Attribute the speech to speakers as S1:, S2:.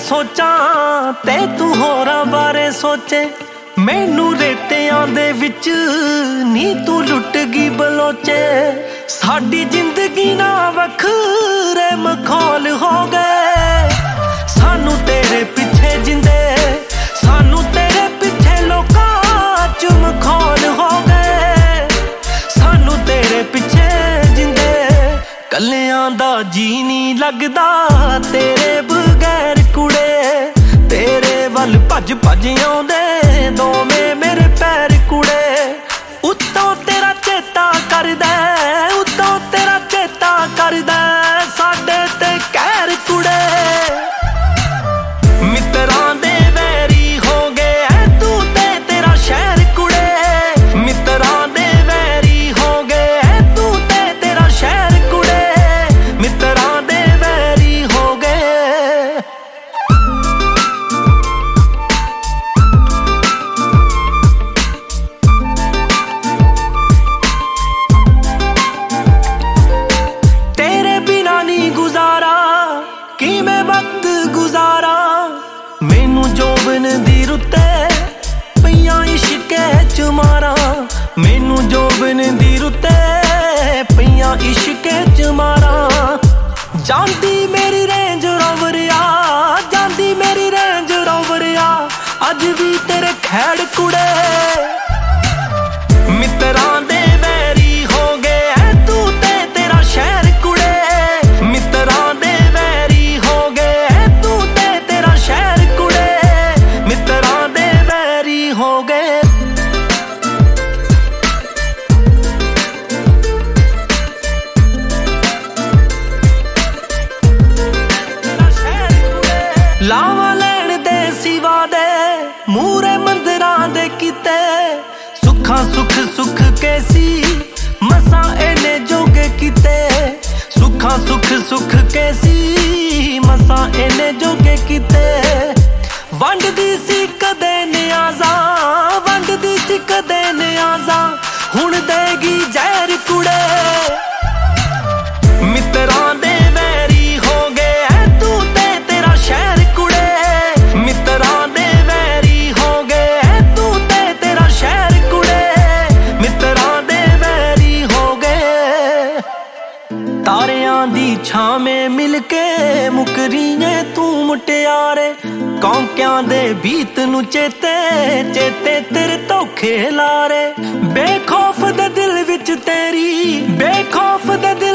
S1: ਸੋਚਾਂ ਤੇ ਤੂੰ ਹੋਰਾਂ ਬਾਰੇ ਸੋਚੇ। ਮੈਨੂੰ ਰੇਤਿਆਂ ਦੇ ਵਿੱਚ ਨੀ ਤੂੰ ਲੁੱਟ ਗਈ ਬਲੋਚੇ। ਸਾਡੀ ਜ਼ਿੰਦਗੀ ਨਾ ਵੱਖਰੇ ਮਖੌਲ ਹੋ ਗਏ। ਸਾਨੂੰ ਤੇਰੇ ਪਿੱਛੇ ਜਿੰਦੇ, ਸਾਨੂੰ ਤੇਰੇ ਪਿੱਛੇ ਲੋਕਾਂ ਚ ਮਖੌਲ ਹੋ ਗਏ। ਸਾਨੂੰ ਤੇਰੇ ਪਿੱਛੇ ਜਿੰਦੇ, ਕੱਲਿਆਂ ਦਾ ਜੀ ਨੀ ਲੱਗਦਾ ਤੇਰੇ ਬਗੈਰ ਕੁੜੇ। ਤੇਰੇ ਵੱਲ ਭੱਜ ਭੱਜ ਆਉਂਦੇ ਦੋਵੇਂ ਮੇਰੇ ਪੈਰ ਕੁੜੇ। ਉੱਤੋਂ ਤੇਰਾ ਚੇਤਾ ਕਰਦਾ, ਉੱਤੋਂ ਤੇਰਾ ਚੇਤਾ ਕਰਦਾ ਸਾਡੇ ਤੇ ਕਹਿਰ ਕੁੜੇ। ਮਿੱਤਰਾਂ ਦੇ ਵੈਰੀ ਹੋ ਗਏ ਤੂੰ ਤੇ ਤੇਰਾ ਸ਼ਹਿਰ ਕੁੜੇ। ਮਿੱਤਰਾਂ ਦੇ ਵੈਰੀ ਹੋ ਗਏ ਤੂੰ ਤੇ ਤੇਰਾ ਸ਼ਹਿਰ ਕੁੜੇ। ਮਿੱਤਰਾਂ ਦੇ ਵੈਰੀ ਹੋ ਗਏ। ਤੇਰੇ ਬਿਨਾਂ ਨਹੀਂ ਗੁਜ਼ਾਰਾ, ਕਿਵੇਂ ਵਕਤ ਗੁਜ਼ਾਰਾ। ਮੈਨੂੰ ਜੋਬਨ ਦੀ ਰੁੱਤੇ ਪਈਆਂ ਇਸ਼ਕੇ ਚ ਮਾਰਾਂ। ਮੈਨੂੰ ਜੋਬਨ ਦੀ ਰੁੱਤੇ ਪਈਆਂ ਇਸ਼ਕੇ ਚ ਮਾਰਾਂ। ਜਾਂਦੀ ਮੇਰੀ ਰੇਂਜ ਰੋਵਰ ਆ, ਜਾਂਦੀ ਮੇਰੀ ਰੇਂਜ ਰੋਵਰ ਆ, ਅੱਜ ਵੀ ਤੇਰੇ ਖੈੜ ਕੁੜੇ। ਮਿੱਤਰਾਂ ਦੇ ਵੈਰੀ ਹੋ ਗਏ ਤੂੰ ਤੇ ਤੇਰਾ ਸ਼ਹਿਰ ਕੁੜੇ। ਮਿੱਤਰਾਂ ਦੇ ਵੈਰੀ ਹੋ ਗਏ ਤੂੰ ਤੇ ਤੇਰਾ ਸ਼ਹਿਰ ਕੁੜੇ। ਮਿੱਤਰਾਂ ਦੇ ਵੈਰੀ ਹੋ ਗਏ। ਲਾਵਾਂ ਲੈਣ ਦੇ ਸਿਵਾ ਦੇ ਮੂਰੇ ਮੰਦਰਾਂ ਦੇ ਕੀਤੇ। ਸੁੱਖਾਂ ਸੁੱਖ ਸੁੱਖ ਕੇ ਸੀ ਮਸਾਂ ਇਹਨੇ ਜੋਗੇ ਕੀਤੇ। ਸੁੱਖਾਂ ਸੁੱਖ ਸੁੱਖ ਕੇ ਸੀ ਮਸਾਂ ਇਹਨੇ ਜੋਗੇ ਕੀਤੇ। ਵੰਡਦੀ ਸੀ ਕਦੇ ਨਿਆਜ਼ਾਂ, ਵੰਡਦੀ ਸੀ ਕਦੇ ਨਿਆਜ਼ਾਂ, ਹੁਣ ਦੇਗੀ ਜ਼ਹਿਰ ਕੁੜੇ। ਮਿੱਤਰਾਂ ਦੇ ਵੈਰੀ ਹੋ ਗਏ ਤੂੰ ਤੇ ਤੇਰਾ ਸ਼ਹਿਰ ਕੁੜੇ। ਮਿੱਤਰਾਂ ਦੇ ਵੈਰੀ ਹੋ ਗਏ ਤੂੰ ਤੇ ਤੇਰਾ ਸ਼ਹਿਰ ਕੁੜੇ। ਮਿੱਤਰਾਂ ਦੇ ਵੈਰੀ ਹੋ ਗਏ। ਤਾਰਿਆਂ ਦੀ ਛਾਵੇਂ ਮਿਲ ਕੇ ਮੁਕਰੀਏ ਤੂੰ ਮੁਟਿਆਰੇ। ਕੌਂਕਿਆਂ ਦੇ ਬੀਤ ਨੂੰ ਚੇਤੇ, ਚੇਤੇ ਤੇਰੇ ਧੋਖੇ ਲਾਰੇ। ਬੇਖੌਫ ਦੇ ਦਿਲ ਵਿੱਚ ਤੇਰੀ, ਬੇਖੌਫ ਦੇ ਦਿਲ